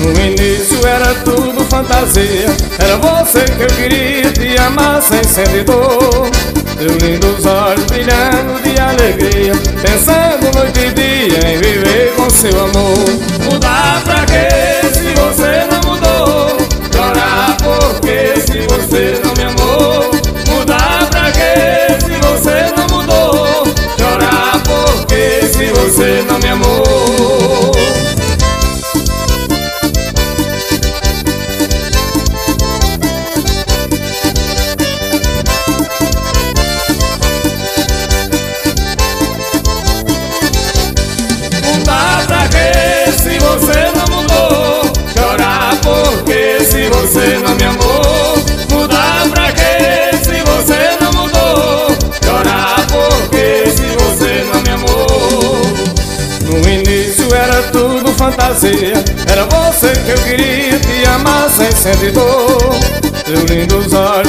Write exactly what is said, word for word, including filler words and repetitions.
No início era tudo fantasia, era você que eu queria, te amar sem sentir dor. Teus lindos olhos brilhando de alegria, pensando noite e dia em viver com seu amor. Mudar pra quê se você não mudou? Chorar por quê se você não me amou? Mudar pra quê se você não mudou? Chorar por quê se você não me amou? Mudar pra quê se você não mudou? Chorar por quê se você não me amou? Mudar pra quê se você não mudou? Chorar por quê se você não me amou? No início era tudo fantasia, era você que eu queria, te amar sem sentir dor. Teus lindos olhos